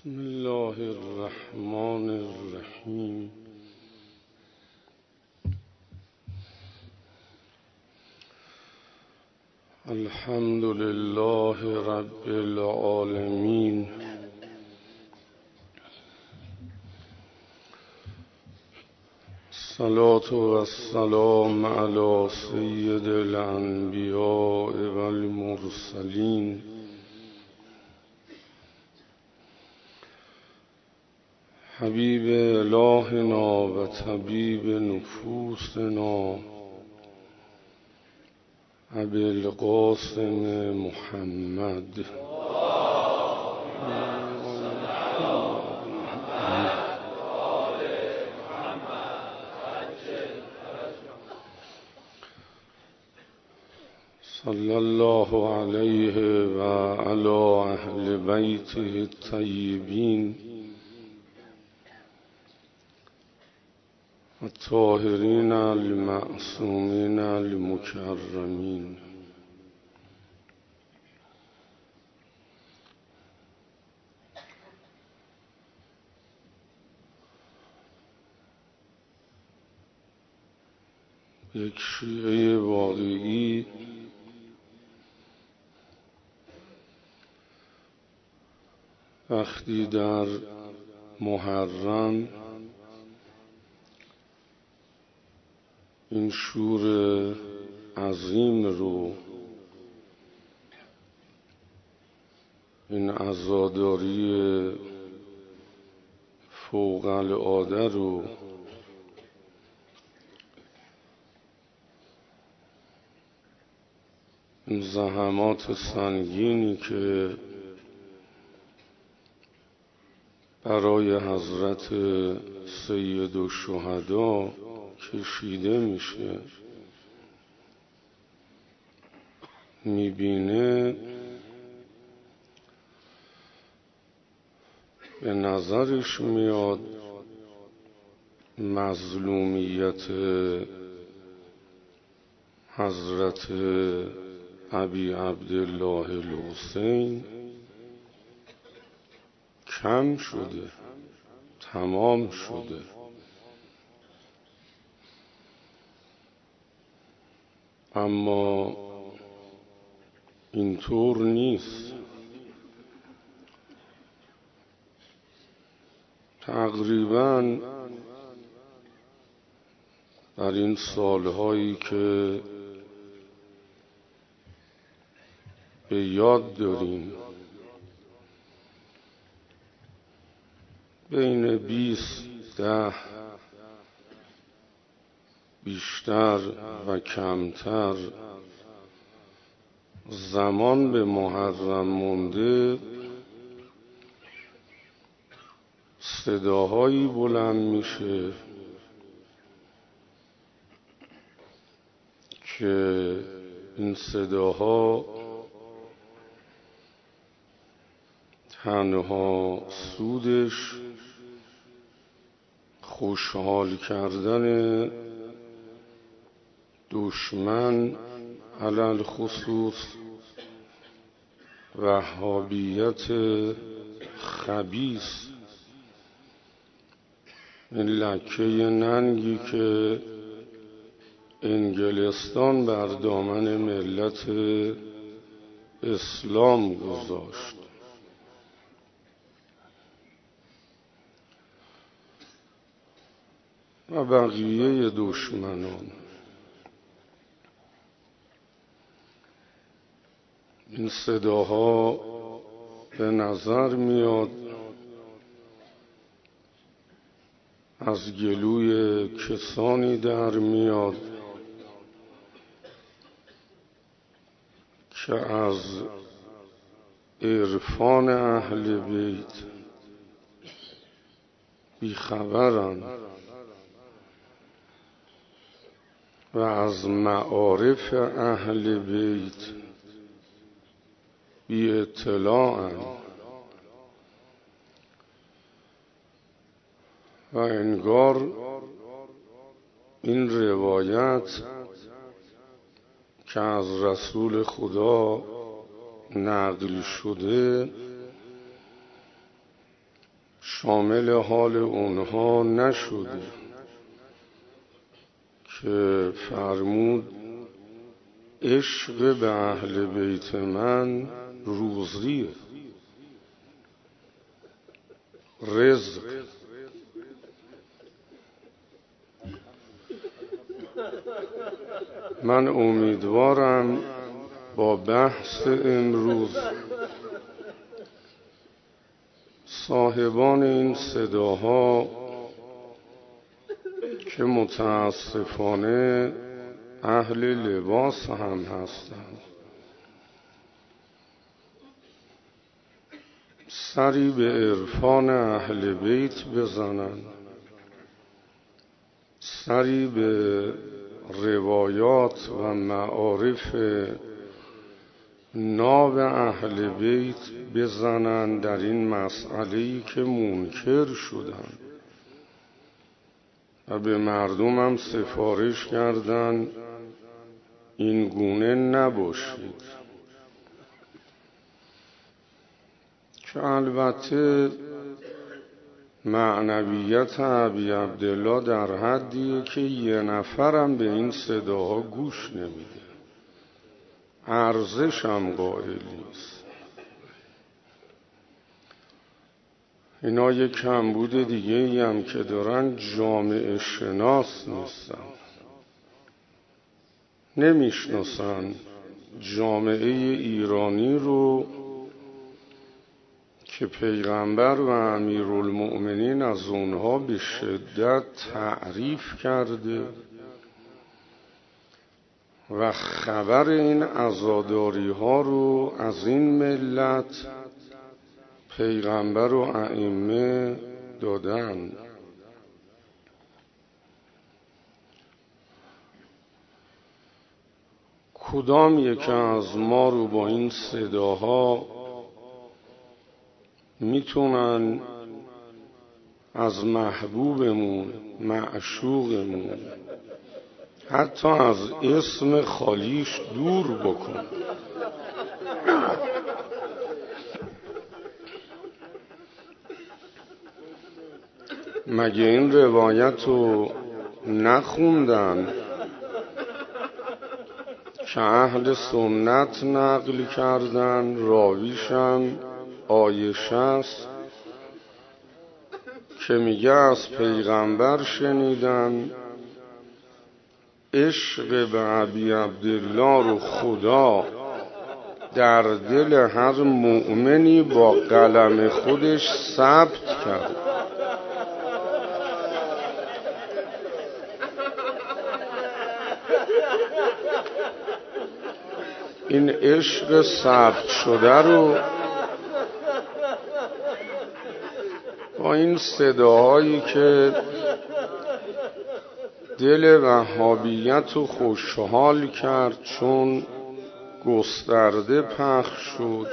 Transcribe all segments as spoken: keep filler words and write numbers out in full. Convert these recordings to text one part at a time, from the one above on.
بسم الله الرحمن الرحیم. الحمد لله رب العالمین. الصلاة والسلام علی سید الانبیاء والمرسلین حبیب الهنا و طبیب نفوسنا ابی القاسم محمد صلی الله علیه و علی اهل بیته الطیبین الطاهرین المعصومین المکرمین. یک شیعه واقعی وقتی در محرم این شور عظیم رو، این عزاداری فوق العاده رو این زحمات سنگینی که برای حضرت سید الشهدا کشیده میشه میبینه، به نظرش میاد مظلومیت حضرت ابی عبدالله الحسین کم شده، تمام شده. اما اینطور نیست. تقریباً در این سالهایی که به یاد داریم بین بیست ده بیشتر و کمتر زمان به محرم مونده، صداهایی بلند میشه که این صداها تنها سودش خوشحال کردن دشمن، علل خصوص وهابیت خبیث، این لکه ننگی که انگلستان بر دامن ملت اسلام گذاشت. و بقیه دشمنان. این صداها به نظر میاد از گلوی کسانی در میاد که از عرفان اهل بیت بیخبرن و از معارف اهل بیت بی اطلاعن و انگار این روایت که از رسول خدا نقل شده شامل حال اونها نشده که فرمود عشق به اهل بیت من روزیه، رزق. من امیدوارم با بحث امروز صاحبان این صداها که متاسفانه اهل لباس هم هستند سری به عرفان اهل بیت بزنند، سری به روایات و معارف ناب اهل بیت بزنند در این مسئله‌ای که منکر شدند و به مردم هم سفارش کردند این گونه نباشید، که البته معنویت ابی عبدالله در حدیه که یه نفرم به این صداها گوش نمیده، ارزش هم قائل نیست. اینا یک کمبود دیگه ای هم که دارن جامعه شناس نیستن، نمیشناسن جامعه ایرانی رو که پیغمبر و امیرالمؤمنین از اونها به شدت تعریف کرده و خبر این عزاداری ها رو از این ملت پیغمبر و ائمه دادن. کدام یک از ما رو با این صداها میتونن از محبوبمون، معشوقمون، حتی از اسم خالیش دور بکن؟ مگه این روایت رو نخوندن که اهل سنت نقل کردن؟ راویشم عایشه است که میگه از پیغمبر شنیدم عشق به ابی عبدالله رو خدا در دل هر مؤمنی با قلم خودش ثبت کرد. این عشق ثبت شده رو با این صداهایی که دل وهابیت رو خوشحال کرد چون گسترده پخش شد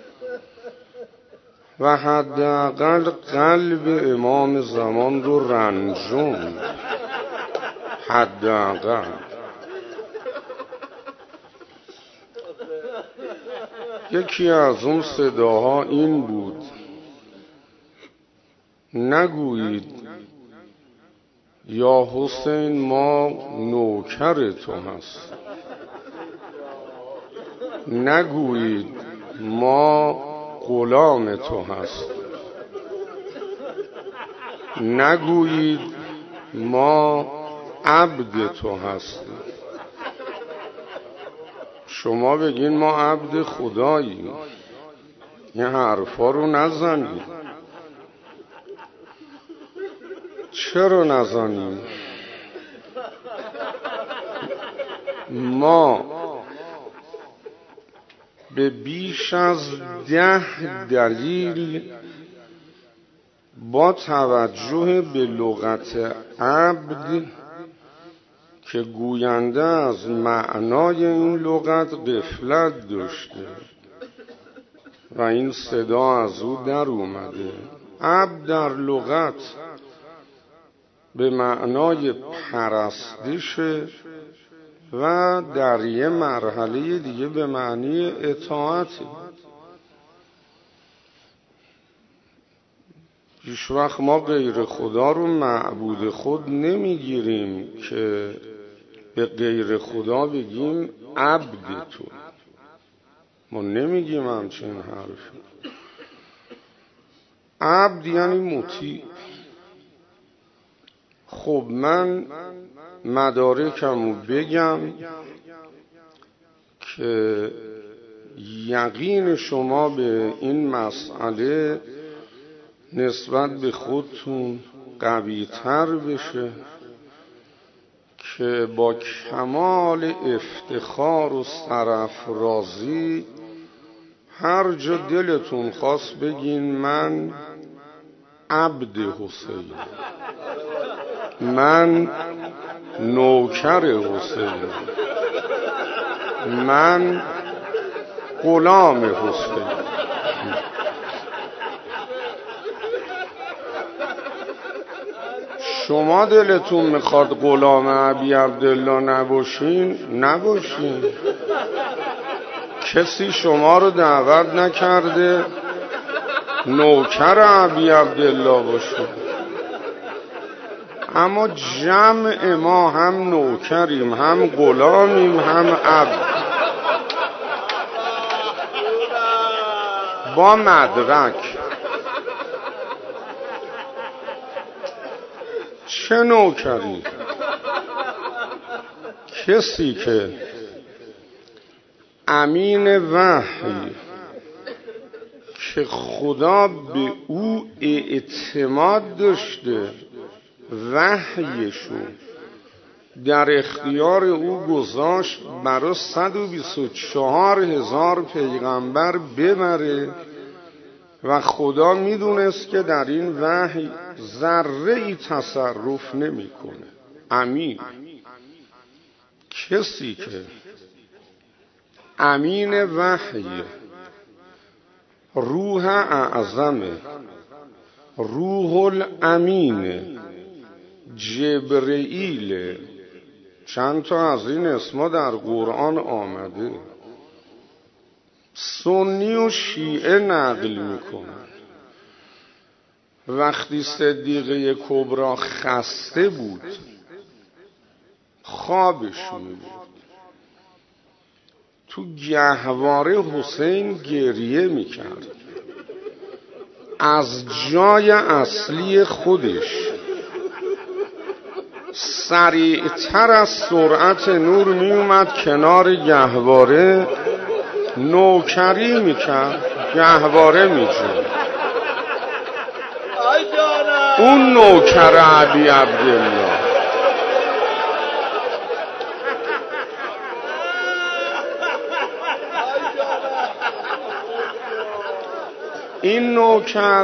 و حداقل قلب امام زمان رو رنجوند، حداقل. یکی از اون صداها این بود: نگویید یا حسین ما نوکر تو هست، نگویید ما غلام تو هست، نگویید ما عبد تو هستیم. شما بگین ما عبد خداییم. این حرفا رو نزنید. چرا نزنیم؟ ما به بیش از ده دلیل با توجه به لغت عبد که گوینده از معنای این لغت غفلت داشته و این صدا از او در اومده. عبد در لغت به معنای پرستشه و در یه مرحله دیگه به معنی اطاعت. هیچ وقت ما غیر خدا رو معبود خود نمیگیریم که به غیر خدا بگیم عبد تو. ما نمیگیم همچین حرفی. عبد یعنی مطیع. خب من مدارکمو بگم که یقین شما به این مسئله نسبت به خودتون قوی تر بشه که با کمال افتخار و سرافرازی هر جا دلتون خواست بگین من عبد حسین، من نوکر حسین، من غلام حسین. شما دلتون میخواد غلام ابی عبدالله نباشین، نباشین. کسی شما رو دعوت نکرده نوکر ابی عبدالله باشین. اما جمع ما هم نوکریم، هم غلامیم، هم عبد. با مدرک. چه نوکری؟ کسی که امین وحی که خدا به او اعتماد داشته، وحیشو در اختیار او گذاشت برای صد و بیست و چهار هزار پیغمبر ببره و خدا میدونست که در این وحی ذره ای تصرف نمیکنه. امین. کسی که امین وحی، روح اعظم، روح الامین، جبرئیل، چند تا از این اسما در قرآن آمده، سنی و شیعه نقل میکنن. وقتی صدیقه کبرا خسته بود، خوابش میبود، تو گهواره حسین گریه میکرد. از جای اصلی خودش سریعتر از سرعت نور میومد کنار گهواره، نوکری میکرد، گهواره میجوید. اون نوکر ابی عبدالله. این نوکر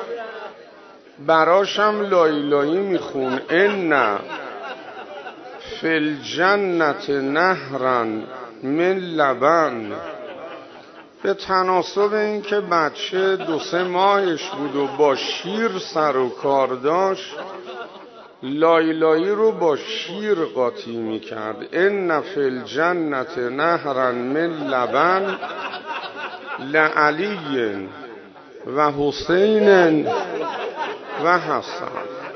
براشم لایلایی میخون ان فی الجنت نهرا من لبن، به تناسب این که بچه دو سه ماهش بود و با شیر سر و کار داشت، لایلایی رو با شیر قاطی میکرد. ان فی الجنت نهرا من لبن لعلی و حسین و حسن.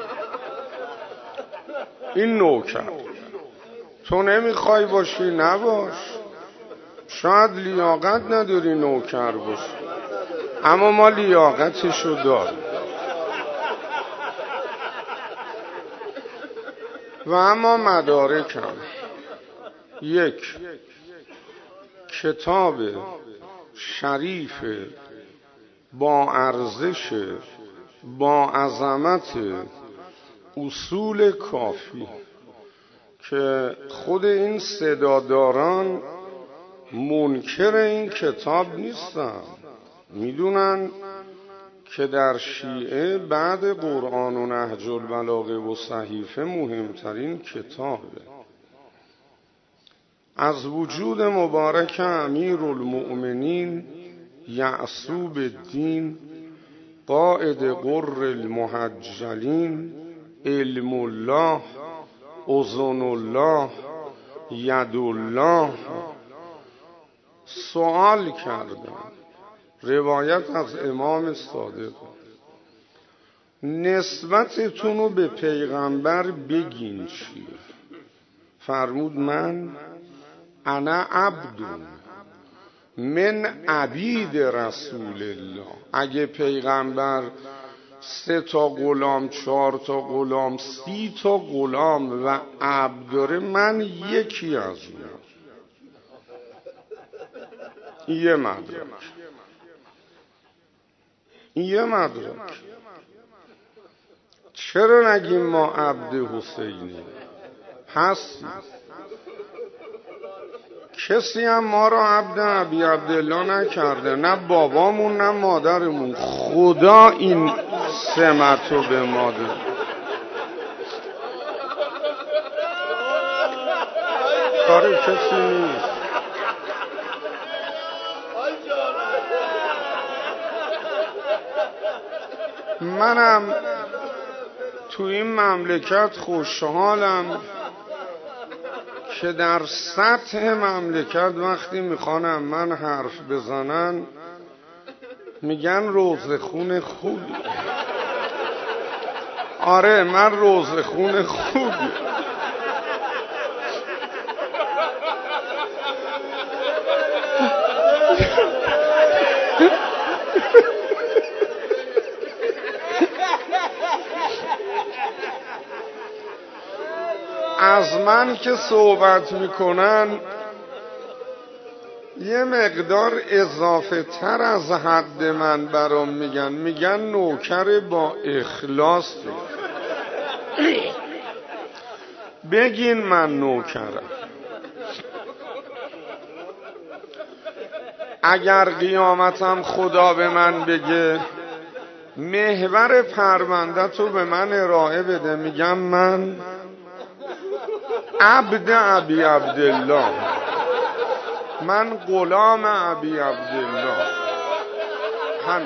این نوکر. تو نمیخوای باشی، نباش. شاید لیاقت نداری نوکر باشی، اما ما لیاقتشو داریم. و اما مدارکم: یک، کتاب شریف با ارزش، با عظمت اصول کافی که خود این صداداران منکر این کتاب نیستن، میدونن که در شیعه بعد قرآن و نهج البلاغه و صحیفه مهمترین کتابه. از وجود مبارک امیر المؤمنین یعصوب الدین قائد قر المحجلین علم الله اذن الله ید الله سوال کردن. روایت از امام صادق: نسبتتون رو به پیغمبر بگین چی؟ فرمود من انا عبدون من عبید رسول الله. اگه پیغمبر سه تا غلام، چهار تا غلام، سی تا غلام و عبد داره، من یکی از اونم. یه مدرک یه مدرک چرا نگیم ما عبد حسینی هستیم؟ کسی هم ما را عبد ابی عبدالله نکرده، نه بابامون نه مادرمون. خدا این سمت رو به ما داده. کار کسی نیست. منم تو این مملکت خوشحالم که در سطح مملکت وقتی میخوانم من حرف بزنن میگن روضه‌خون خوبی. آره من روضه‌خون خوبی. از من که صحبت میکنن یه مقدار اضافه تر از حد من برام میگن، میگن نوکر با اخلاص. بگین من نوکرم. اگر قیامتم خدا به من بگه محور پرونده تو به من ارائه بده، میگم من عبد ابی عبدالله، من غلام ابی عبدالله. هم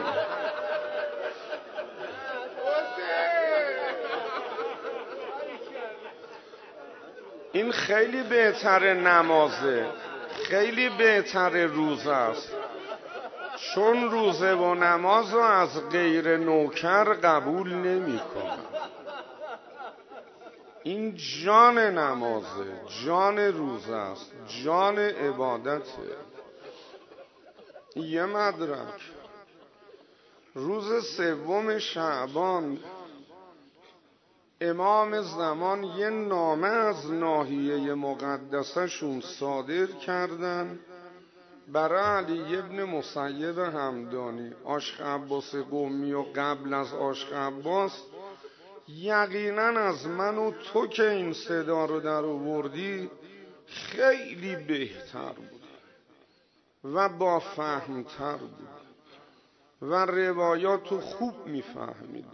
این خیلی بهتر نمازه، خیلی بهتر روزه است، چون روزه و نماز رو از غیر نوکر قبول نمی کنم. این جان نمازه، جان روزه است، جان عبادته. یه مدرک روز سوم شعبان امام زمان یه نامه از ناحیه مقدسشون صادر کردن برای علی ابن مسیب همدانی. عاشق عباس قمی و قبل از عاشق عباس یقینا از من و تو که این صدا رو در آوردی خیلی بهتر بود و با فهمتر بود و روایاتو خوب میفهمید.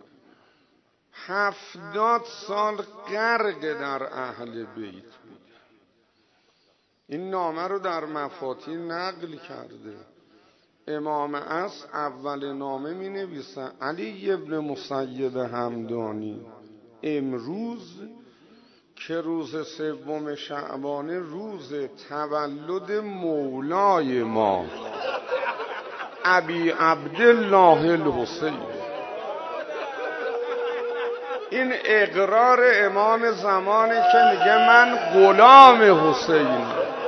هفتاد سال غرق در اهل بیت بود. این نامه رو در مفاتین نقل کرده. امام عصر اول نامه می نویسن علی ابن مسیب همدانی، امروز که روز سوم شعبان روز تولد مولای ما ابی عبدالله الحسین. این اقرار امام زمانه که میگه من غلام حسین.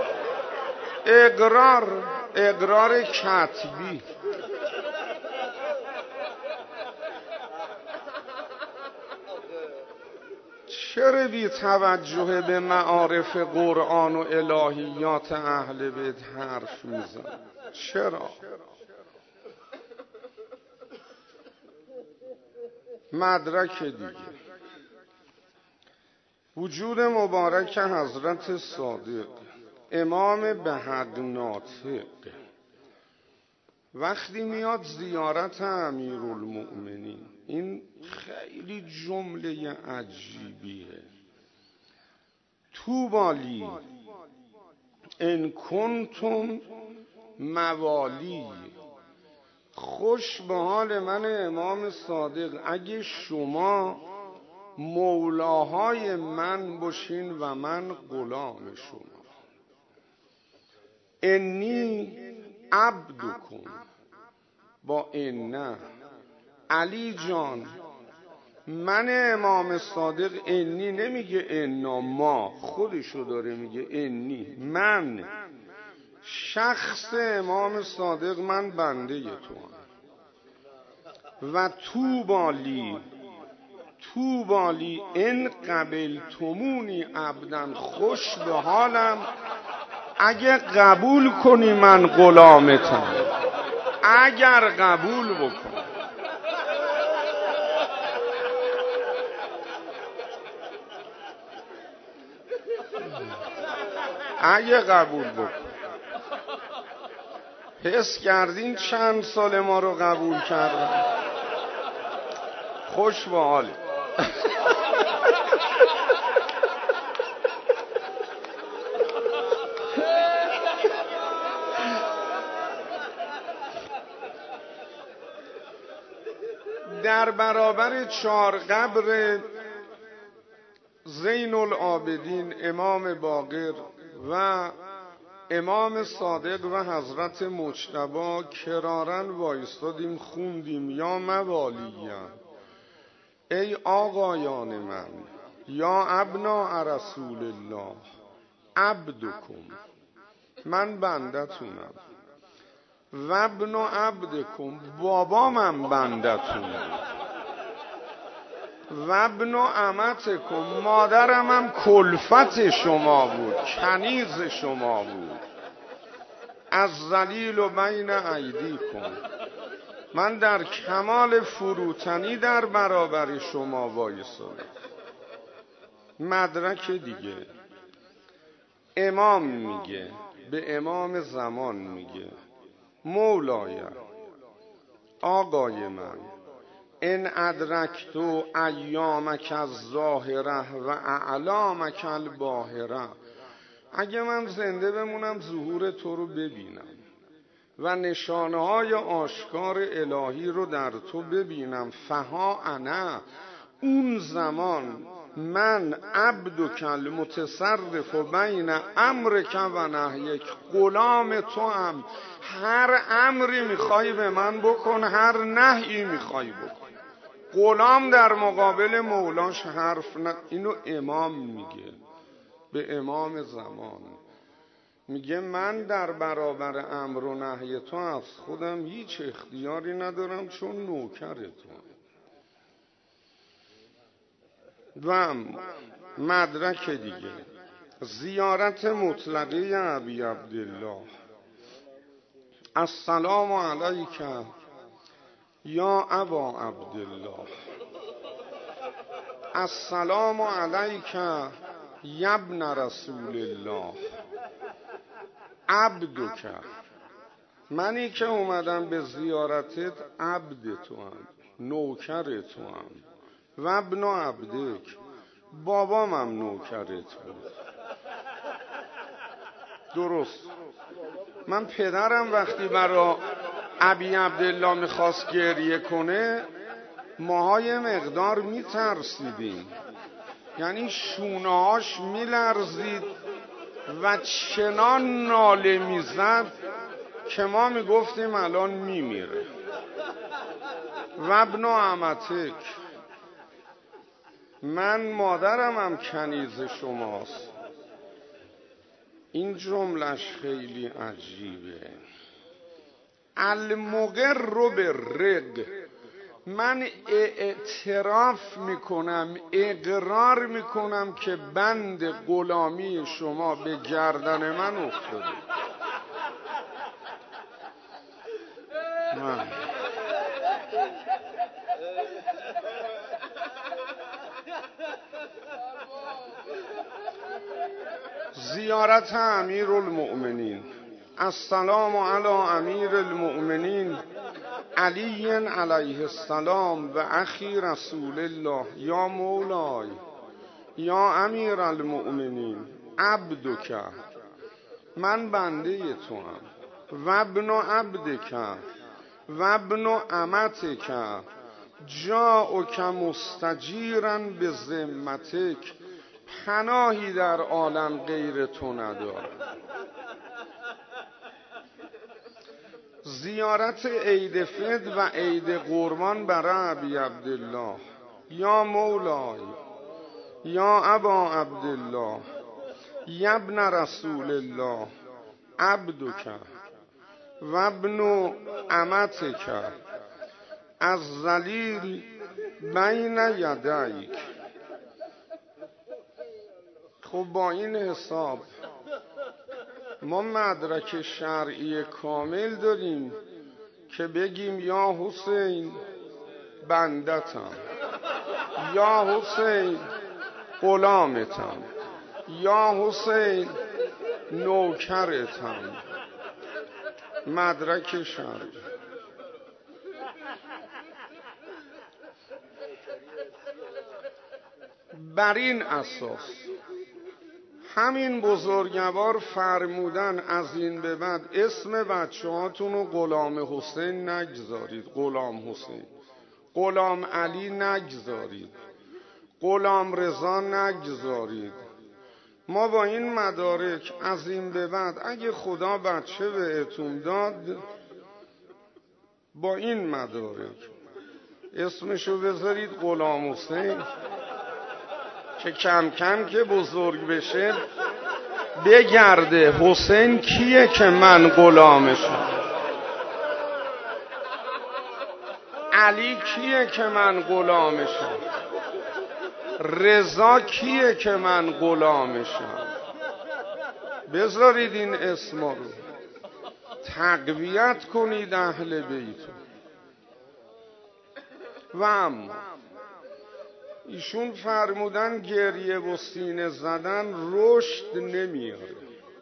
اقرار اقرار کتبی. چرا بی توجه به معارف قرآن و الهیات اهل بیت حرف میزن؟ چرا؟ مدرک دیگه وجود مبارک حضرت صادق امام بحق ناطق وقتی میاد زیارت امیرالمؤمنین، این خیلی جمله عجیبیه. توبالی ان کنتم موالی، خوش به حال من امام صادق اگه شما مولاهای من باشین و من غلام شما. انی عبدکم با ان. علی جان من امام صادق انی نمیگه انا، ما خودشو داره میگه انی، من شخص امام صادق من بنده تو هم. و تو بالی تو بالی ان قبل تومونی عبدن، خوش به حالم اگه قبول کنی من غلامتم، اگر قبول بکن. اگه قبول بکن. حس کردین چند سال ما رو قبول کردن؟ خوش به حالی. در برابر چهار قبر زین العابدین، امام باقر و امام صادق و حضرت مجتبی کرارن وایستادیم، خوندیم یا موالیان، ای آقایان من، یا ابناء رسول الله، عبدکم، من بندتونم، و ابن عبدکم، بابا من بندتونم، و ابن امتکم، مادرم هم کلفت شما بود، کنیز شما بود، از ذلیل و بین ایدیکم، من در کمال فروتنی در برابر شما وایسادم. مدرک دیگه امام میگه به امام زمان میگه مولای آقای من، ان ادرکتو ایامک الظاهره و اعلامک الباهره، اگه من زنده بمونم ظهور تو رو ببینم و نشانه های آشکار الهی رو در تو ببینم، فها انا، اون زمان من عبدک المتصرف بین امرک و نهیک، غلام تو هم، هر امری میخوای به من بکن، هر نهی میخوای بکن. غلام در مقابل مولاش حرف نه. اینو امام میگه به امام زمان، میگه من در برابر امر و نهی تو از خودم هیچ اختیاری ندارم چون نوکر تو. و مدرک دیگه زیارت مطلقه ابی عبدالله، السلام علیک یا ابا عبدالله، السلام علیک یا ابن رسول الله، عبدک، منی که اومدم به زیارتت عبد تو هم، نوکر تو هم، و ابن عبدک، بابام هم نوکرت بود. درست. من پدرم وقتی برا ابی عبدالله میخواست گریه کنه ماهای مقدار میترسیدیم، یعنی شونهاش میلرزید و چنان ناله میزد که ما میگفتیم الان میمیره. و ابن امتک، من مادرم هم کنیز شماست. این جملش خیلی عجیبه. المقر بالرق، من اعتراف میکنم، اقرار میکنم که بند غلامی شما به گردن من افتاده. من زیارت امیر المؤمنین، السلام علی امیر المؤمنین علی علیه السلام و اخی رسول الله، یا مولای یا امیر المؤمنین عبدک، من بنده تو هم، و ابن عبدک و ابن امتک، جاءک مستجیرا به ذمتک، پناهی در عالم غیر تو ندارم. زیارت عید فطر و عید قربان برای ابی عبدالله، یا مولای یا ابا عبدالله یا ابن رسول الله عبدک و ابن امتک از ذلیل بین یدیک. خب با این حساب ما مدرک شرعی کامل داریم که بگیم یا حسین بندتم، یا حسین غلامتم، یا حسین نوکرتم. مدرک شرعی. بر این اساس همین بزرگوار فرمودن از این به بعد اسم بچه هاتون رو غلام حسین نگذارید، غلام حسین، غلام علی نگذارید، غلام رضا نگذارید. ما با این مدارک از این به بعد اگه خدا بچه بهتون داد، با این مدارک اسمشو بذارید غلام حسین، که کم کم که بزرگ بشه بگرده حسین کیه که من غلامشم، علی کیه که من غلامشم، رضا کیه که من غلامشم. بذارید این اسما رو، تقویت کنید اهل بیتو. و اما ایشون فرمودن گریه و سینه زدن رشد نمیاره.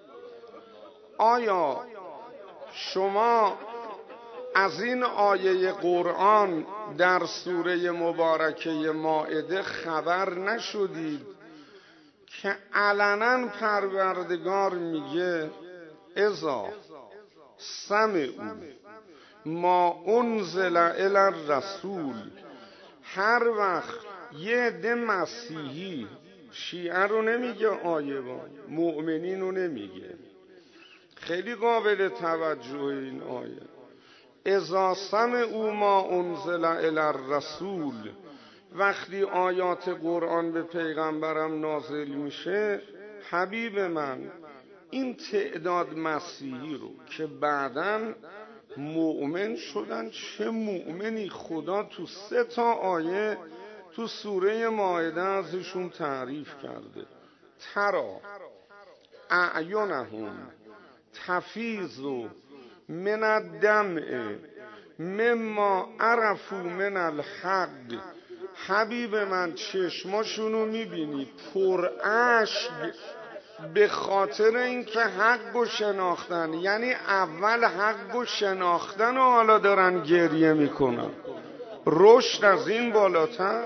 آیا شما از این آیه قرآن در سوره مبارکه مائده خبر نشدید که علنا پروردگار میگه اذا سمعوا ما انزل الی الرسول، هر وقت یه عده مسیحی، شیعه رو نمیگه آیه با مؤمنین رو نمیگه، خیلی قابل توجه این آیه، اذا سمعوا ما انزل الی الرسول، وقتی آیات قرآن به پیغمبرم نازل میشه، حبیب من این تعداد مسیحی رو که بعداً مؤمن شدن، چه مؤمنی، خدا تو سه تا آیه تو سوره مائده ازشون تعریف کرده. ترا اعینهم تفیض من الدمع مما عرفوا من الحق، حبیب من چشماشونو میبینی پر اشک به خاطر اینکه حق شناختن، یعنی اول حق شناختن و حالا دارن گریه میکنن. رشد از این بالاتر؟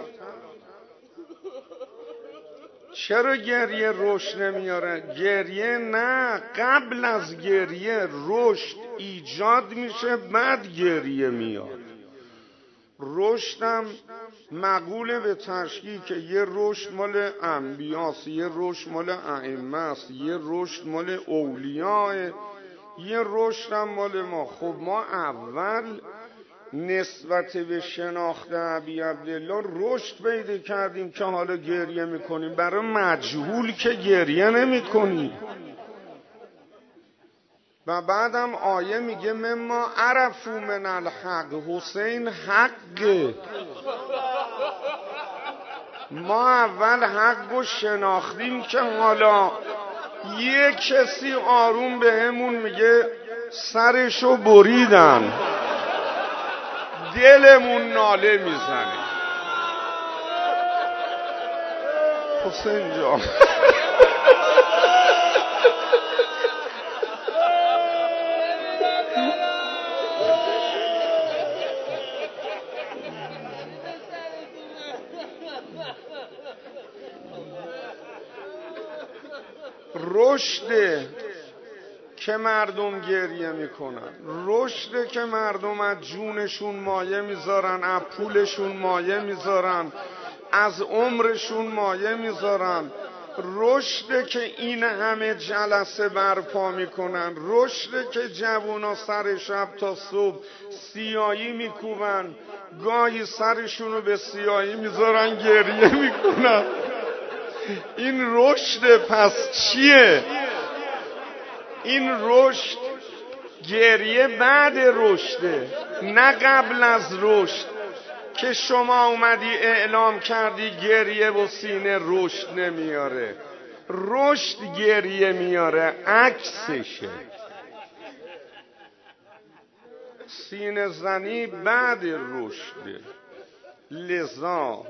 چرا گریه رشد نمیاره؟ گریه نه، قبل از گریه رشد ایجاد میشه، بعد گریه میاد. رشدم مقوله به تشکیل که یه رشد مال انبیاست، یه رشد مال ائمه است، یه رشد مال اولیاء، یه رشدم مال ما. خب ما اول نسبت به شناخت ابی عبدالله رشد پیدا کردیم که حالا گریه میکنیم. برای مجهول که گریه نمیکنیم. و بعدم آیه میگه مما عرفوا من الحق، حسین حقه. ما اول حقو شناختیم که حالا یه کسی آروم به همون میگه سرشو بریدن، دلمون ناله میزنه. حسین جان رشده که مردم گریه میکنن، رشده که مردم از جونشون مایه میذارن، از پولشون مایه میذارن، از عمرشون مایه میذارن. رشده که این همه جلسه برپا میکنن، رشده که جوونا سر شب تا صبح سیاهی میکوبن، گاهی سرشونو به سیاهی میذارن گریه میکنن. این رشد پس چیه؟ این رشد گریه بعد رشده، نه قبل از رشد که شما اومدی اعلام کردی گریه و سینه رشد نمیاره. رشد گریه میاره، عکسشه. سینه زنی بعد رشده. لذا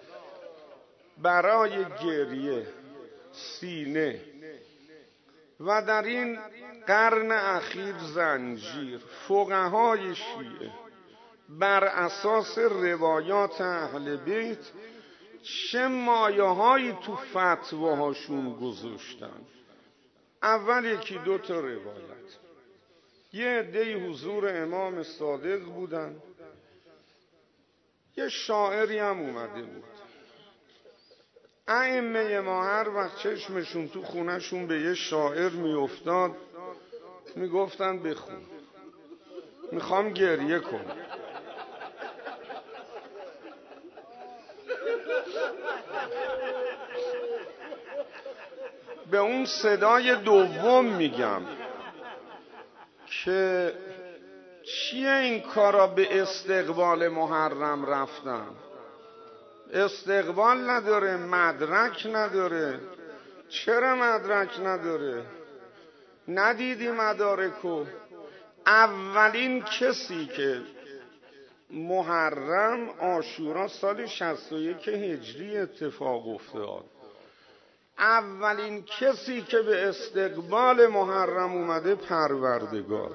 برای گریه سینه و در این قرن اخیر زنجیر فقهای شیعه بر اساس روایات اهل بیت چه مایه‌هایی تو فتواهاشون گذاشتن. اول یکی دو تا روایت، یه عده‌ای حضور امام صادق بودن، یه شاعری هم اومده بود. ائمه ما هر وقت چشمشون تو خونهشون به یه شاعر میافتاد میگفتن بخون، میخوام گریه کنم. به اون صدای دوم میگم که چیه این کارا به استقبال محرم رفتن؟ استقبال نداره، مدرک نداره. چرا مدرک نداره؟ ندیدی مدارکو؟ اولین کسی که محرم عاشورا سال شصت و یک هجری اتفاق افتاد، اولین کسی که به استقبال محرم اومده پروردگار،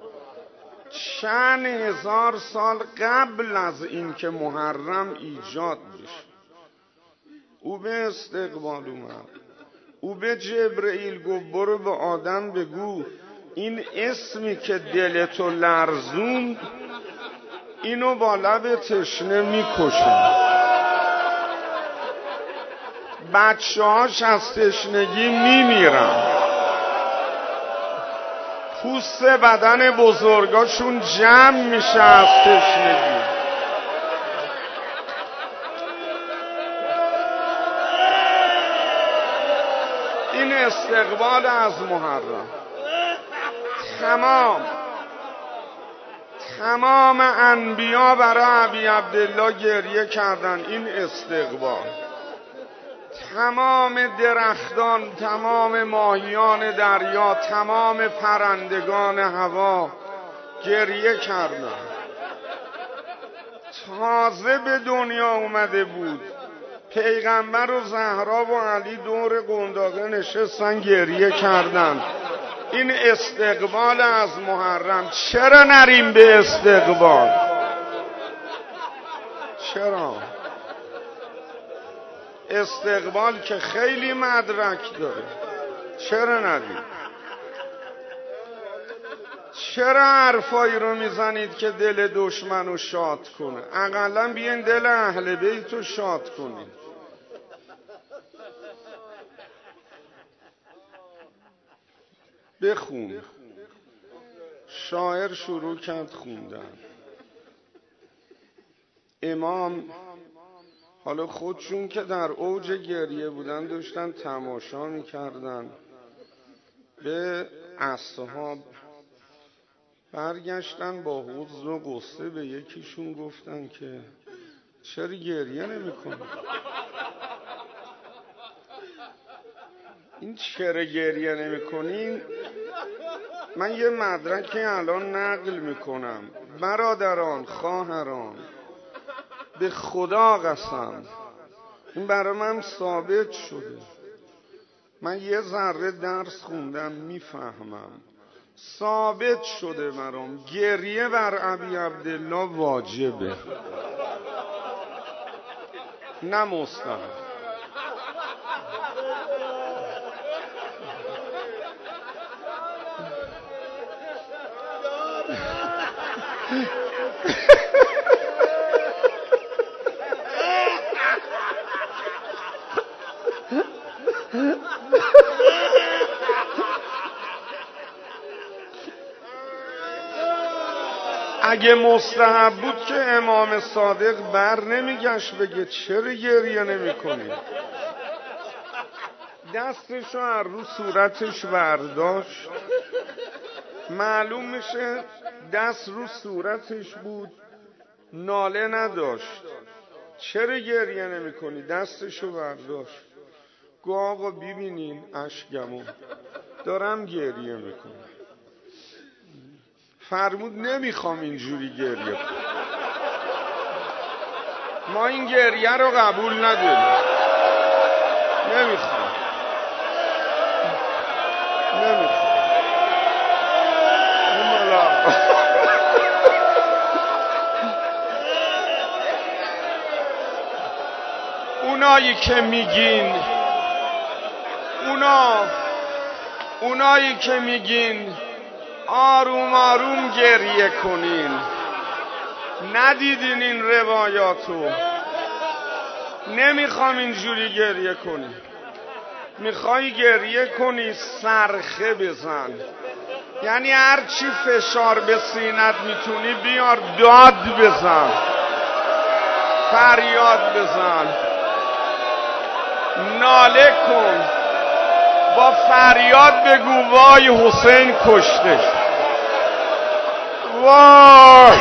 چند هزار سال قبل از این که محرم ایجاد بشه او به استقبال اومد. او به جبرئیل گفت برو به آدم بگو این اسمی که دلتو لرزون اینو با لب تشنه میکشن. بچه هاش از تشنگی میمیرن، پوست بدن بزرگاشون جمع میشه از تشنگی. این استقبال از محرم. تمام تمام انبیا برای ابی عبدالله گریه کردن. این استقبال. تمام درختان، تمام ماهیان دریا، تمام پرندگان هوا گریه کردن. تازه به دنیا اومده بود، پیغمبر و زهرا و علی دور قنداقه نشستن گریه کردن. این استقبال از محرم. چرا نریم به استقبال؟ چرا؟ استقبال که خیلی مدرک داره، چرا نریم؟ چرا حرفایی رو میزنید که دل دشمن رو شاد کنه؟ اقلا بیاین دل اهل بیت رو شاد کنید. بخون. شاعر شروع کرد خوندن. امام حالا خودشون که در اوج گریه بودن داشتن تماشا میکردن. به اصحاب برگشتن با حزن و غصه به یکیشون گفتن که چرا گریه نمی‌کنی؟ این چرا گریه نمی‌کنین؟ من یه مدرکی الان نقل میکنم. برادران، خواهران، به خدا قسم این برای من ثابت شده. من یه ذره درس خوندم میفهمم. ثابت شده برام گریه بر ابی عبدالله واجبه، نه مستحب. اگه مستحب بود که امام صادق بر نمیگشت بگه چرا گریه نمی کنی؟ دستشو از رو صورتش برداشت، معلوم میشه دست رو صورتش بود، ناله نداشت. چرا گریه نمی کنی؟ دستشو برداشت، گو آقا ببینین اشکمو دارم گریه میکنم. فرمود نمیخوام اینجوری گریه کنم، ما این گریه رو قبول نداریم، نمیخوام نمیخوام اونایی که میگین اونا اونایی که میگین آروم آروم گریه کنین، ندیدین این روایاتو؟ نمیخوام اینجوری گریه کنی. میخوای گریه کنی صرخه بزن، یعنی هرچی فشار به سینت میتونی بیار داد بزن، فریاد بزن، ناله کن، با فریاد بگو وای حسین کشتش، وای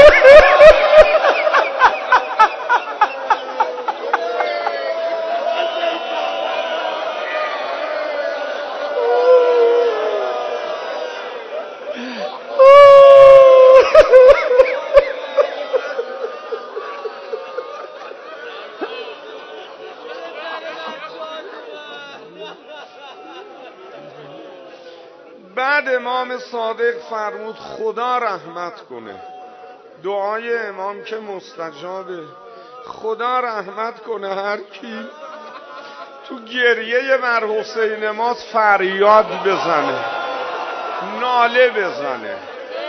بعد امام صادق فرمود خدا رحمت کنه، دعای امام که مستجابه، خدا رحمت کنه هر کی تو گریه بر حسین ما فریاد بزنه، ناله بزنه.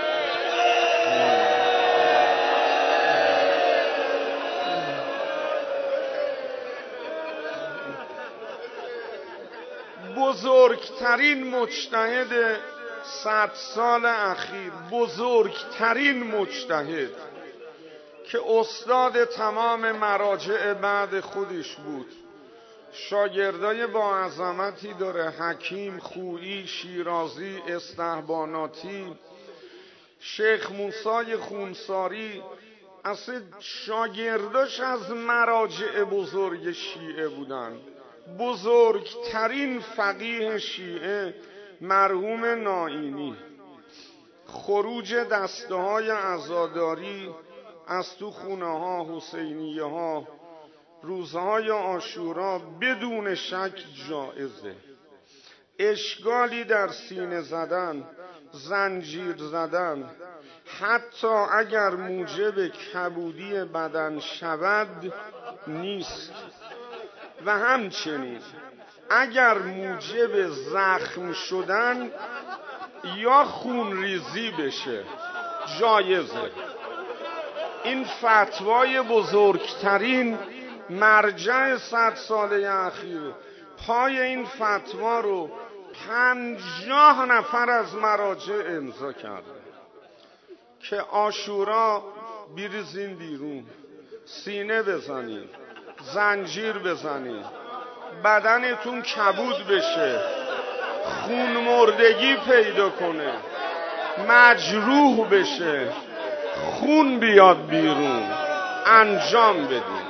بزرگترین مجتهد صد سال اخیر، بزرگترین مجتهد که استاد تمام مراجع بعد خودش بود، شاگردای با عظمتی داره، حکیم، خویی، شیرازی، استحباناتی، شیخ موسی خونساری، اصلا شاگرداش از مراجع بزرگ شیعه بودن. بزرگترین فقیه شیعه مرحوم نائینی، خروج دسته های عزاداری از تو خونه ها، حسینیه ها، روزهای عاشورا بدون شک جائزه. اشکالی در سینه زدن، زنجیر زدن، حتی اگر موجب کبودی بدن شود نیست، و همچنین اگر موجب زخم شدن یا خونریزی بشه جایزه. این فتوای بزرگترین مرجع صد ساله اخیر، پای این فتوا رو پنجاه نفر از مراجع امضا کرده که عاشورا بریزین بیرون، سینه بزنین، زنجیر بزنین، بدنتون کبود بشه، خون مردگی پیدا کنه، مجروح بشه، خون بیاد بیرون، انجام بدین.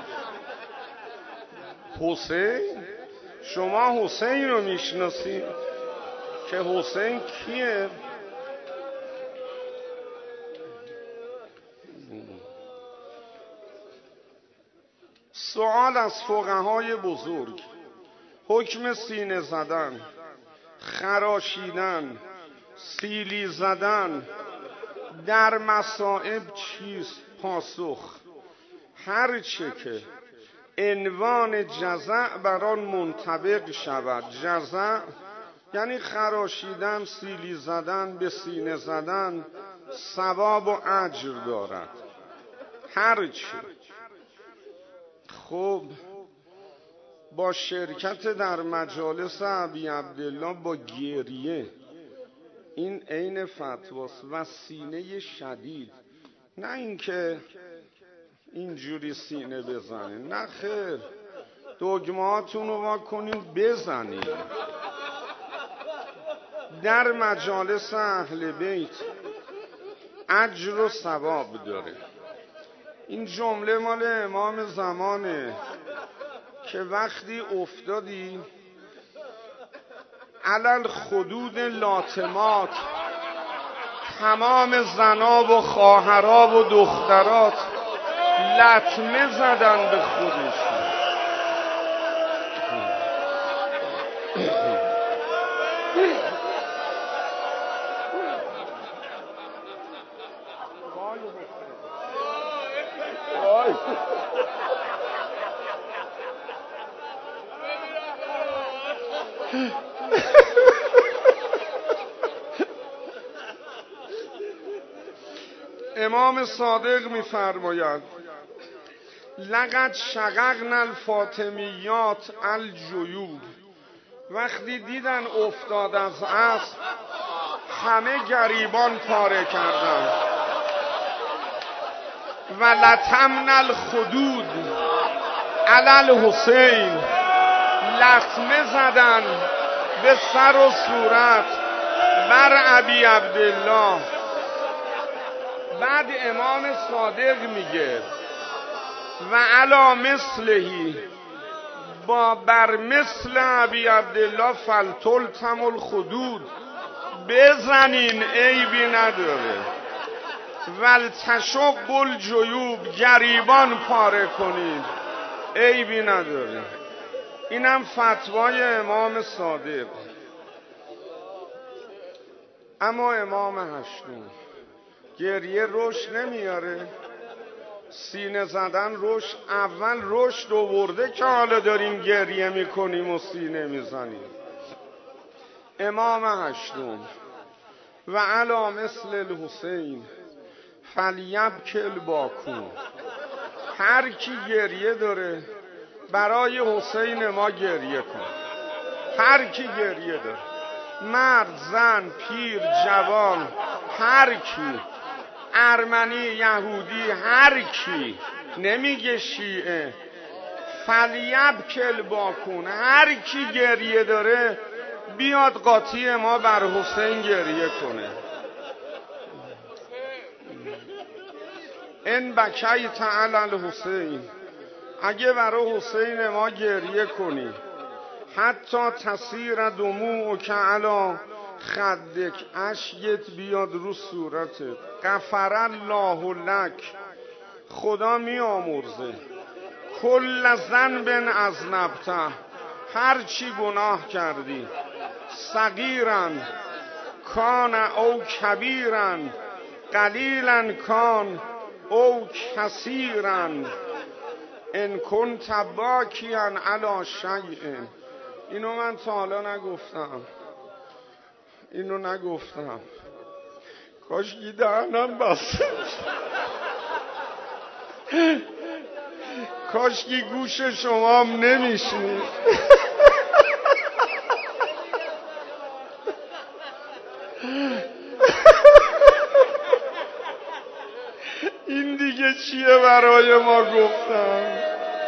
حسین، شما حسین رو میشناسید که حسین کیه؟ سوال از فقهای بزرگ، حکم سینه زدن، خراشیدن، سیلی زدن در مصائب چیست؟ پاسخ: هر چه که عنوان جزع بر آن منطبق شود. جزع یعنی خراشیدن، سیلی زدن، به سینه زدن ثواب و اجر دارد. هر چه. خب با شرکت در مجالس ابی عبدالله با گریه، این عین فتواست. و سینه شدید نه اینکه اینجوری سینه بزنید، نه خیر، دگمهاتون رو واکنید بزنید. در مجالس اهل بیت اجر و ثواب داره. این جمله مال امام زمانه که وقتی افتادی علل خدود لاتمات، تمام زنا و خواهرها و دخترات لطمه زدن به خودشون. امام صادق می‌فرماید لقد شققنا الفاطمیات الجیوب. وقتی دیدن افتاد از اسب همه گریبان پاره کردن. و لطمنا الخدود علی الحسین، لطمه زدن به سر و صورت بر ابی عبدالله. بعد امام صادق میگه و علا مثلهی، با بر مثل ابی عبدالله فلتلتم الخدود، بزنین عیبی نداره. ولتشق الجیوب، گریبان پاره کنید، عیبی نداره. اینم فتوای امام صادق. اما امام هشتم گریه رشد نمیاره، سینه زدن رشد. اول رشد آورده که حالا داریم گریه میکنیم و سینه میزنیم. امام هشتم و علی مثل الحسین فلیبک الباکون. هر کی گریه داره برای حسین ما گریه کن. هر کی گریه داره، مرد، زن، پیر، جوان، هر کی، ارمنی، یهودی، هر کی، نمیگه شیعه. فلیبک الباکون، هر کی گریه داره بیاد قاطی ما بر حسین گریه کنه. ان بکیت علی الحسین، اگه برای حسین ما گریه کنی، حتی تصیر دموعک علی خدک، اشکت بیاد رو صورتت، غفر الله لک، خدا می آمرزه، کل ذنب اذنبته، هر چی گناه کردی، صغیرا کان او کبیرا، قلیلا کان او کثیرا، ان کنت باکیا علی شیء. اینو من تا حالا نگفتم، اینو نگفتم، کاشکی دهنم بسته، کاشکی گوش شما هم نمیشنید. این دیگه چیه برای ما گفتم؟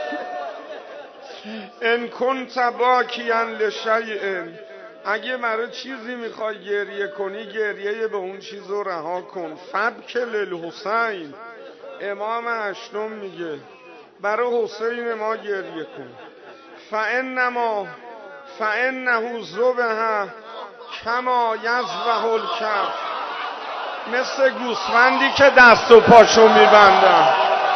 ان کنت باکیا لشیء، اگه برای چیزی میخوای گریه کنی، گریه به اون چیز رو رها کن. فبک للحسین، امام هشتم میگه برای حسین ما گریه کن. فانما فانه ذبح کما یذبح الکبش، مثل گوسفندی که دست و پاشو میبندن.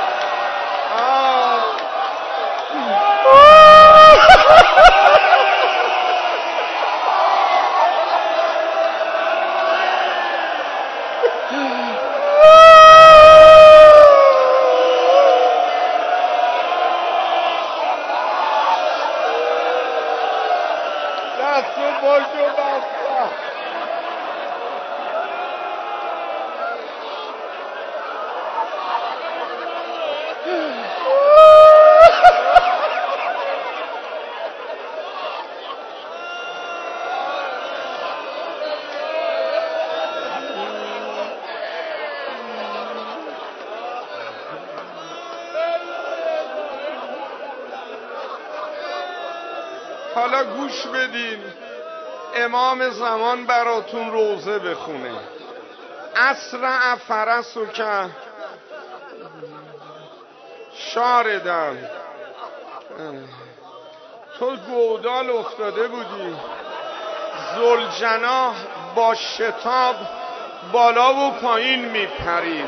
دست و پاشو بستن. حالا گوش بدین، امام زمان براتون روزه بخونه. اسرع فرسو که شاردم، تو گودال افتاده بودی، ذوالجناح با شتاب بالا و پایین میپرید.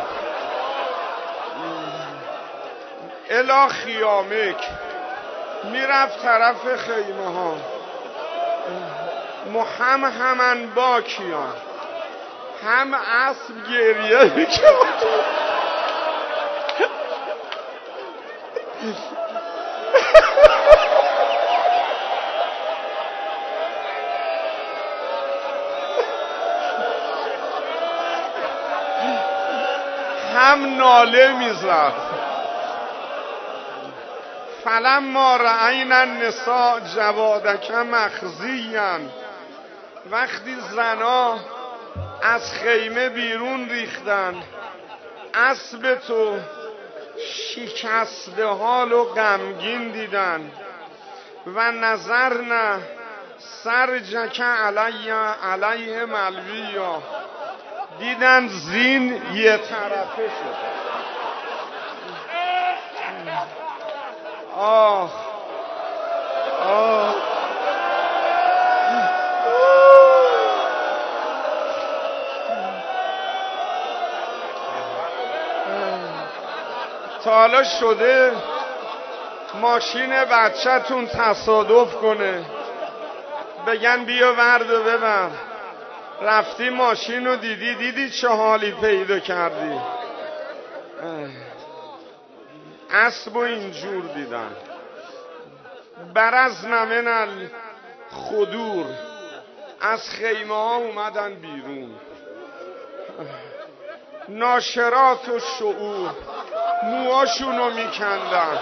الی خیامک میرفت طرف خیمه ها، محمهمن باکیان، هم اسب گریه میکرد. هم ناله میزد. فلما رأینا النساء جوادک مخزیا، وقتی زنا از خیمه بیرون ریختن، اسب تو شکسته حال و غمگین دیدن. و نظرنا سرجک علی علیه ملویا، دیدن زین یه طرفه شد. آه آه تا حالا شده ماشین بچه‌تون تصادف کنه، بگن بیا ورد و ببر، رفتی ماشین رو دیدی، دیدی چه حالی پیدا کردی؟ اسب و اینجور دیدن. برزن من الخدور، از خیمه ها اومدن بیرون. ناشرات و شعور، موهاشونو میکندن،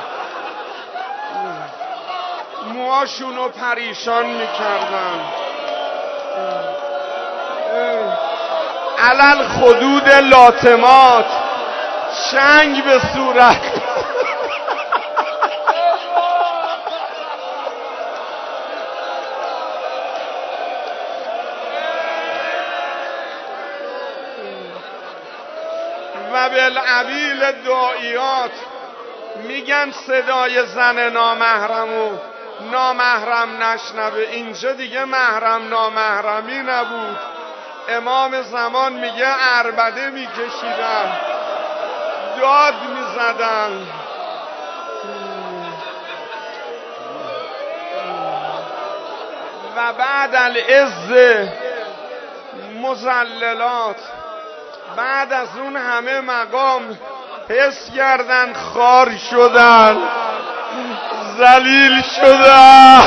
موهاشونو پریشان میکردن. علل خدود لاتمات، چنگ به صورت. و بالعبیل داعیات، میگن صدای زن نامحرمو نامحرم نشنوه. اینجا دیگه محرم نامحرمی نبود. امام زمان میگه عربده میکشیدن، داد میزدن. و بعد العز مزللات، بعد از اون همه مقام حس کردن خار شدن، ذلیل شدن.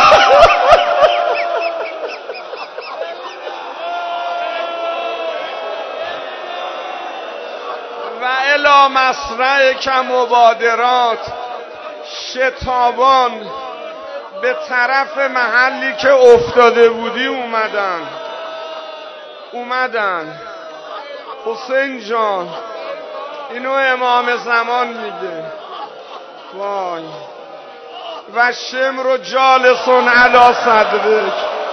و الی مسرع که مبادرات، شتابان به طرف محلی که افتاده بودی اومدن اومدن حسین جان، اینو امام زمان میگه. وای و شمر جالسون علی صدرک.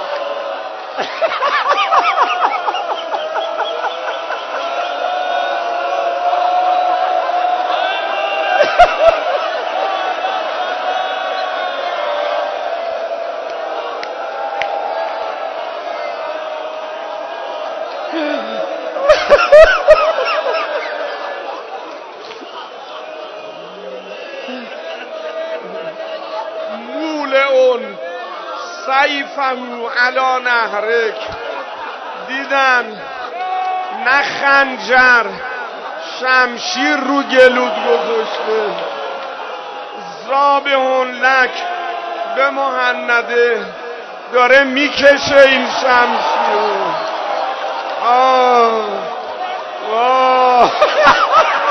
مولعون سیفهو علی نهرک، دیدن نه خنجر شمشیر رو گلود گذاشته. زابهون لک به مهنده، داره میکشه این شمشیر. آه آه